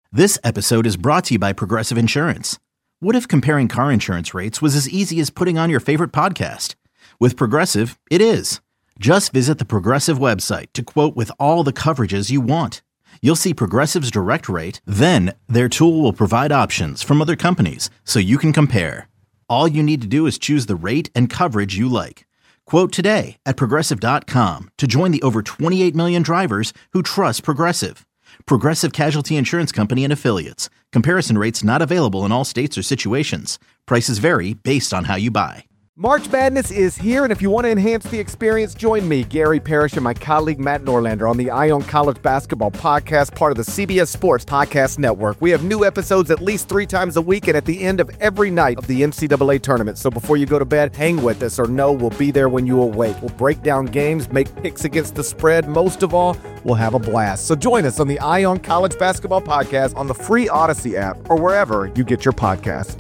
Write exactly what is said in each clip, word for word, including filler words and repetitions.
This episode is brought to you by Progressive Insurance. What if comparing car insurance rates was as easy as putting on your favorite podcast? With Progressive, it is. Just visit the Progressive website to quote with all the coverages you want. You'll see Progressive's direct rate, then their tool will provide options from other companies so you can compare. All you need to do is choose the rate and coverage you like. Quote today at Progressive dot com to join the over twenty-eight million drivers who trust Progressive. Progressive Casualty Insurance Company and Affiliates. Comparison rates not available in all states or situations. Prices vary based on how you buy. March Madness is here, and if you want to enhance the experience, join me, Gary Parrish, and my colleague Matt Norlander on the Eye on College Basketball Podcast, part of the C B S Sports Podcast Network. We have new episodes at least three times a week and at the end of every night of the N C double A tournament. So before you go to bed, hang with us, or know we'll be there when you awake. We'll break down games, make picks against the spread. Most of all, we'll have a blast. So join us on the Eye on College Basketball Podcast on the free Odyssey app or wherever you get your podcasts.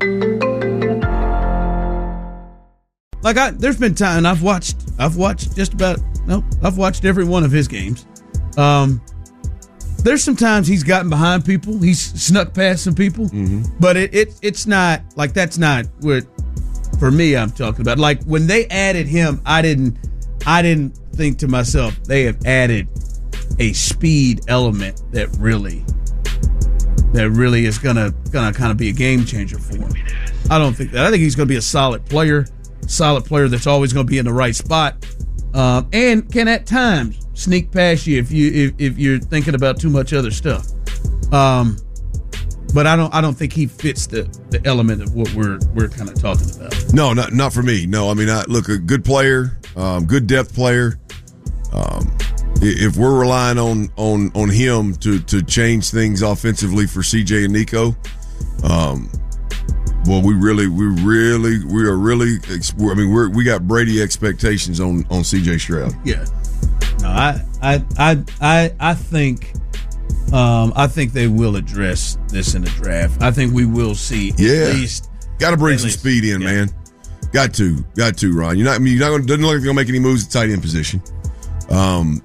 Like I, there's been time I've watched. I've watched just about. No, I've watched every one of his games. Um, there's some times he's gotten behind people. He's snuck past some people, mm-hmm. but it, it it's not like that's not what for me I'm talking about. Like when they added him, I didn't. I didn't think to myself they have added a speed element that really that really is gonna gonna kind of be a game changer for him. I don't think that. I think he's gonna be a solid player. Solid player that's always going to be in the right spot, um, and can at times sneak past you if you if, if you're thinking about too much other stuff. Um, but I don't I don't think he fits the, the element of what we're we're kind of talking about. No, not not for me. No, I mean, I, look, a good player, um, good depth player. Um, if we're relying on on on him to to change things offensively for C J and Nico, um. Well, we really, we really, we are really. I mean, we're we got Brady expectations on, on C J Stroud. Yeah, no, I, I, I, I, I think, um, I think they will address this in the draft. I think we will see. Yeah, at least got to bring some least, speed in, yeah. man. Got to, got to, Ron. You're not. I mean, you're not going. Doesn't look like you're going to make any moves at tight end position. Um,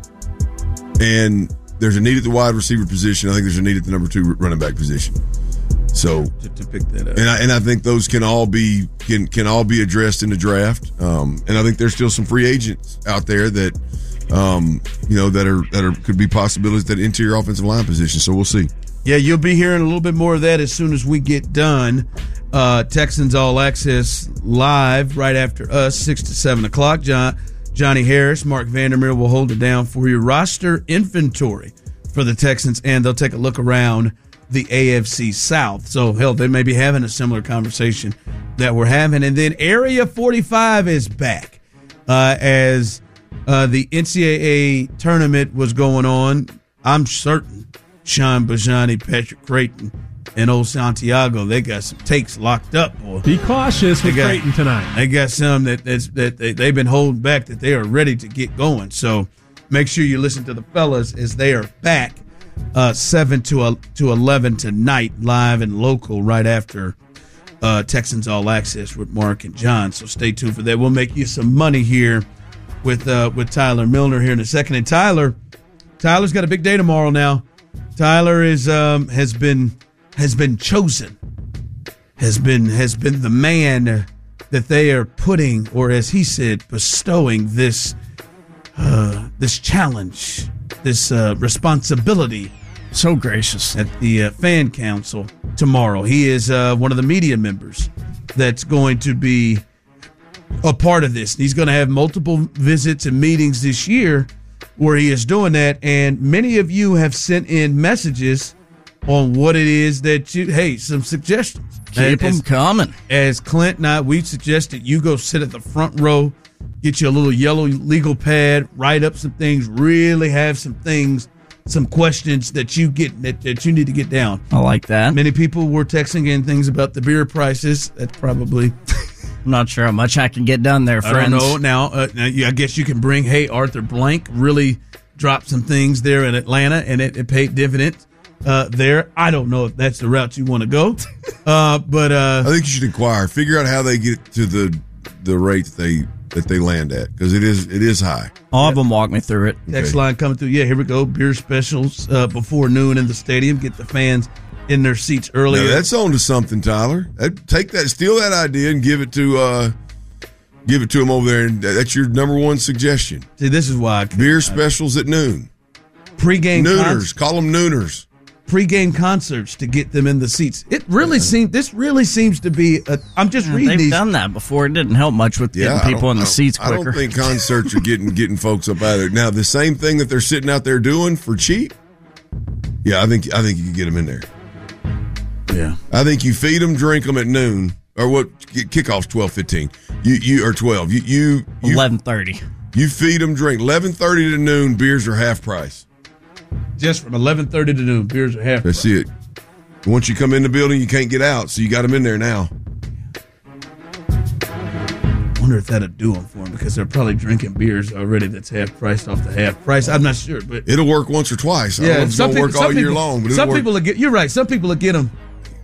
and there's a need at the wide receiver position. I think there's a need at the number two running back position. So to, to pick that up, and I, and I think those can all be can can all be addressed in the draft. Um, and I think there's still some free agents out there that, um, you know, that are that are could be possibilities that interior offensive line position. So we'll see. Yeah, you'll be hearing a little bit more of that as soon as we get done. Uh, Texans All Access live right after us, six to seven o'clock. John Johnny Harris, Mark Vandermeer will hold it down for your roster inventory for the Texans, and they'll take a look around the A F C South. So, hell, they may be having a similar conversation that we're having. And then Area forty-five is back uh, as uh, the N C double A tournament was going on. I'm certain Sean Bajani, Patrick Creighton, and old Santiago, they got some takes locked up. Boy. Be cautious with Creighton tonight. They got some that that's, that they, they've been holding back that they are ready to get going. So, make sure you listen to the fellas as they are back. Uh, seven to to eleven tonight, live and local, right after uh, Texans All Access with Mark and John. So stay tuned for that. We'll make you some money here with uh, with Tyler Milner here in a second. And Tyler, Tyler's got a big day tomorrow. Now, Tyler is um, has been has been chosen, has been has been the man that they are putting, or as he said, bestowing this uh, this challenge. This uh, responsibility. So gracious. At the uh, fan council tomorrow. He is uh, one of the media members that's going to be a part of this. He's going to have multiple visits and meetings this year where he is doing that. And many of you have sent in messages on what it is that you, hey, some suggestions. Keep them coming. As Clint and I, we suggested you go sit at the front row, get you a little yellow legal pad, write up some things, really have some things, some questions that you get that, that you need to get down. I like that. Many people were texting in things about the beer prices. That's probably I'm not sure how much I can get done there, friends. I don't know. Now, uh, now I guess you can bring, hey, Arthur Blank really dropped some things there in Atlanta, and it, it paid dividends uh, there. I don't know if that's the route you want to go. Uh, but uh, I think you should inquire. Figure out how they get to the the rate they that they land at because it is it is high. All of them walk me through it. Next Okay. line coming through. Yeah, here we go. Beer specials uh, before noon in the stadium. Get the fans in their seats earlier. Now, that's on to something, Tyler. That, take that, steal that idea and give it to uh, give it to them over there. And that's your number one suggestion. See, this is why I Beer specials at noon. pregame Nooners, concerts, call them nooners. pregame concerts to get them in the seats. It really seems. This really seems to be. A, I'm just reading They've these. done that before. It didn't help much with Yeah, getting I people don't- in I the don't- seats I quicker. don't think concerts are getting getting folks up out of there. Now, the same thing that they're sitting out there doing for cheap. Yeah, I think I think you can get them in there. Yeah. I think you feed them, drink them at noon, or what? Kickoff's twelve fifteen. You you or twelve. You you you, eleven thirty. you feed them, drink eleven thirty to noon. Beers are half price. Just from eleven thirty to noon, beers are half. That's price. it. Once you come in the building, you can't get out, so you got them in there now. I wonder if that'll do them for them because they're probably drinking beers already that's half priced off the half price. I'm not sure, but It'll work once or twice. I don't know if it's some gonna work people- all some year people- long, but it'll some work. people will get. You're right. Some people will get them.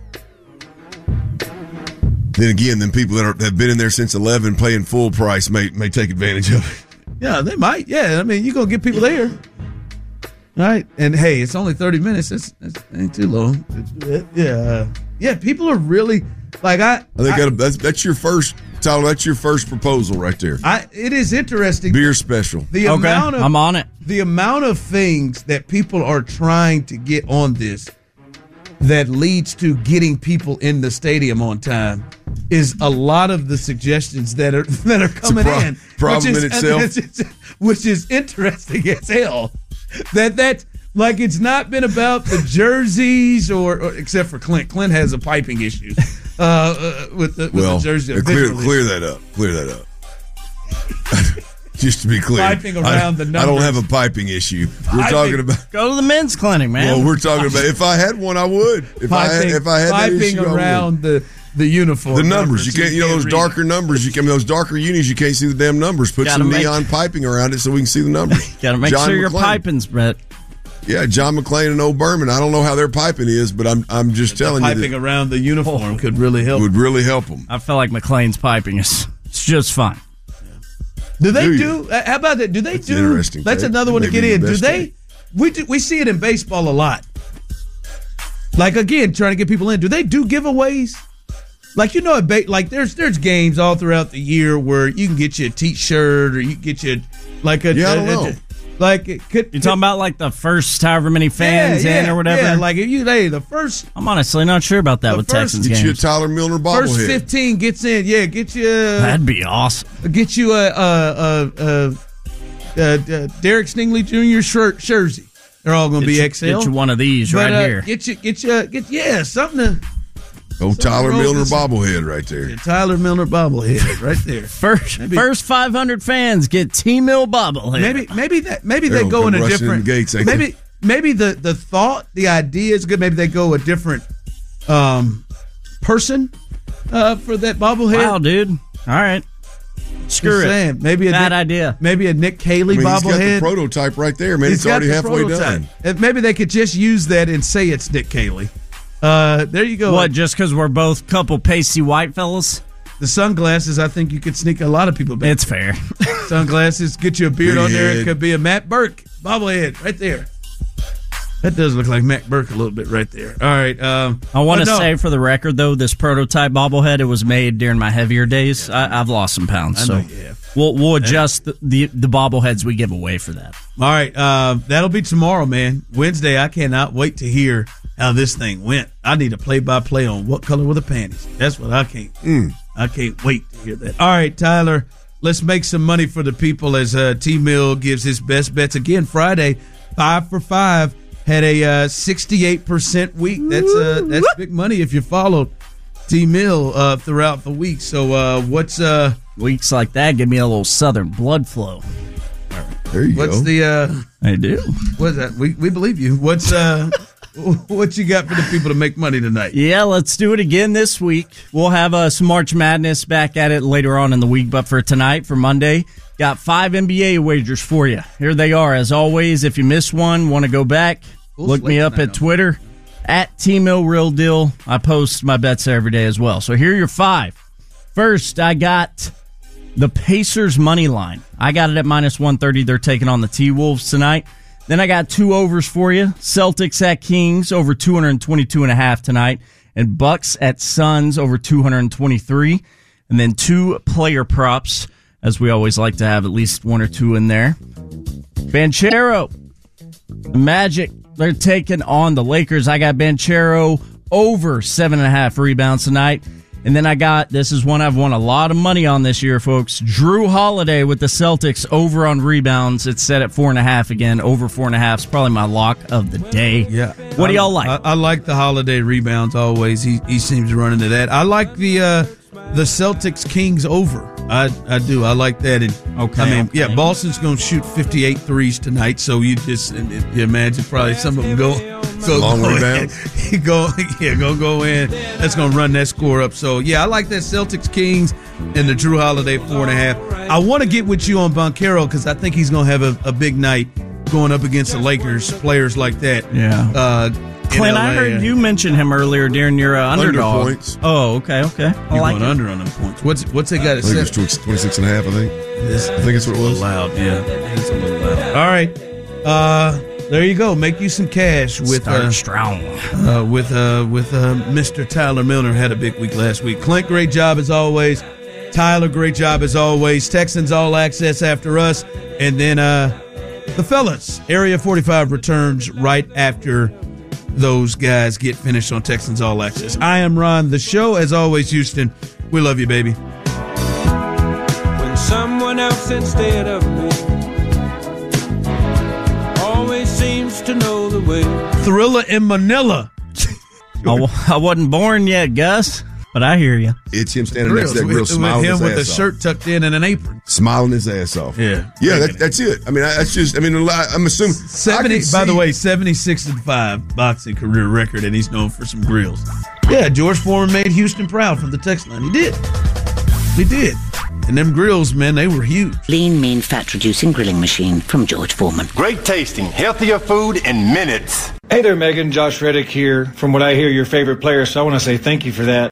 Then again, then people that, are, that have been in there since eleven, paying full price, may may take advantage of it. Yeah, they might. Yeah, I mean, you're gonna get people there, right? And hey, it's only thirty minutes. That's, that's ain't too long. Yeah, yeah. People are really like I. I think I, that, that's that's your first, Tyler. That's your first proposal right there. I it is interesting. Beer special. The Okay, amount of I'm on it. the amount of things that people are trying to get on this that leads to getting people in the stadium on time is a lot of the suggestions that are that are coming pro- in. problem which in is, itself. which is interesting as hell. That that like it's not been about the jerseys or, or except for Clint. Clint has a piping issue uh, uh, with the with Well, the jersey. uh, clear visual clear issue. that up. Clear that up. Just to be clear, Piping around I, the I don't numbers. have a piping issue. We're Piping. talking about. Go to the men's clinic, man. Well, we're talking about. If I had one, I would. If I had, Piping, if I had that piping issue, I would. around the the uniform. The numbers, you can't, you know, those read. darker numbers. You can, those darker unis, you can't see the damn numbers. Put Gotta some make- neon piping around it so we can see the numbers. Got to make John sure your McClain. piping's, Brett. Yeah, John McClain and Old Berman. I don't know how their piping is, but I'm I'm just telling you Piping that around the uniform could really help. would really help them. I feel like McLean's piping is it's just fine. Do they Do do? you? uh, How about that? Do they That's do? interesting, That's Tate. another one to Maybe get the in. Do best they? Tate. We do, we see it in baseball a lot. Like again, trying to get people in. Do they do giveaways? Like you know, at ba- like there's there's games all throughout the year where you can get you a T-shirt or you can get you like a Yeah, I don't a- a- know. like it could You're talking about like the first however many fans yeah, in yeah, or whatever. Yeah, like if you hey the first I'm honestly not sure about that The with first- Texans Get you a games. Tyler Milner first bobblehead. fifteen gets in. Yeah, get you. That'd be awesome. Get you a, a, a, a, a, a Derek Stingley Junior shirt jersey. They're all going to Get be you, X L. get you one of these But, right uh, here. Get you, get you, get yeah, something to Oh, Tyler wrong Milner with this- bobblehead right there. Tyler Milner bobblehead right there. First, maybe- first five hundred fans get T-Mill bobblehead. Maybe, maybe that, maybe They're they gonna go in come a rushing different. in the gates, ain't they? maybe, maybe the the thought, the idea is good. Maybe they go a different um person uh for that bobblehead. Wow, dude. All right. Screw Just it. saying, maybe a Bad Nick, idea. Maybe a Nick I Cayley mean, he's got the bobblehead. prototype right there, man. He's It's got already the halfway prototype. done. And maybe they could just use that and say it's Nick Cayley. Uh, there you go. What, just because we're both couple pasty white fellas? The sunglasses, I think you could sneak a lot of people back. It's fair. Sunglasses, get you a beard Big on there. It head. could be a Matt Burke bobblehead right there. That does look like Matt Burke a little bit right there. All right. Um, I want to but no, say for the record, though, this prototype bobblehead, it was made during my heavier days. I, I've lost some pounds, I so know you have. we'll we'll adjust the, the the bobbleheads we give away for that. All right. Uh, that'll be tomorrow, man. Wednesday, I cannot wait to hear how this thing went. I need a play-by-play on what color were the panties. That's what I can't. Mm. I can't wait to hear that. All right, Tyler, let's make some money for the people as uh, T-Mill gives his best bets. Again, Friday, five for five, had a uh, sixty-eight percent week. That's uh, that's big money if you followed T-Mill uh, throughout the week. So uh, what's uh, Weeks like that give me a little southern blood flow. There you what's go. the uh, I do. what's that? We we believe you. What's uh, what you got for the people to make money tonight? Yeah, let's do it again this week. We'll have uh, some March Madness back at it later on in the week, but for tonight, for Monday, got five N B A wagers for you. Here they are. As always, if you missed one, want to go back, Full look me slate up tonight at on Twitter, at T-Mill Real Deal. I post my bets every day as well. So here are your five. First, I got The Pacers money line. I got it at minus one thirty. They're taking on the T-Wolves tonight. Then I got two overs for you. Celtics at Kings over two twenty-two and a half tonight. And Bucks at Suns over two twenty-three. And then two player props, as we always like to have at least one or two in there. Banchero, Magic, they're taking on the Lakers. I got Banchero over seven and a half rebounds tonight. And then I got, this is one I've won a lot of money on this year, folks. Drew Holiday with the Celtics over on rebounds. It's set at four and a half again. Over four and a half is probably my lock of the day. Yeah. What do y'all like? I, I like the Holiday rebounds always. He he seems to run into that. I like the uh, the Celtics Kings over. I I do. I like that. And Okay, I mean, okay. yeah, Boston's going to shoot fifty-eight threes tonight. So you just you imagine probably some of them go go Long go rebound. in. go yeah go go in. That's going to run that score up. So yeah, I like that Celtics Kings and the Drew Holiday four and a half. I want to get with you on Banchero because I think he's going to have a, a big night going up against the Lakers, players like that. Yeah. Uh, Clint, I heard you mention him earlier during your uh, Under underdog. points. Oh, okay, okay. I You're like going it. under on them points. What's what's they got I at think it seven? was twenty-six and a half, I think. This- I think that's what it was. Loud, yeah. It's a little loud. All right. Uh, there you go. Make you some cash with Start uh, strong. uh, with uh, with uh, Mister Tyler Milner. Had a big week last week. Clint, great job as always. Tyler, great job as always. Texans all access after us, and then uh, the fellas. Area forty-five returns right after those guys get finished on Texans all access. I am Ron. The show, as always, Houston. We love you, baby. When someone else instead of me always seems to know the way. Thriller in Manila. I, w- I wasn't born yet, Gus, but I hear you. It's him standing next to that grill, with, with smiling him his with the ass off. shirt tucked in and an apron. Smiling his ass off. Yeah. Yeah, that, that's it. I mean, I- that's just, I mean, I'm assuming. Seventy. I can By the see- way, seventy-six and five boxing career record, and he's known for some grills. Yeah, George Foreman made Houston proud from the text line. He did. He did. And them grills, man, they were huge. Lean, mean, fat-reducing grilling machine from George Foreman. Great tasting, healthier food in minutes. Hey there, Megan. Josh Reddick here. From what I hear, your favorite player, so I want to say thank you for that.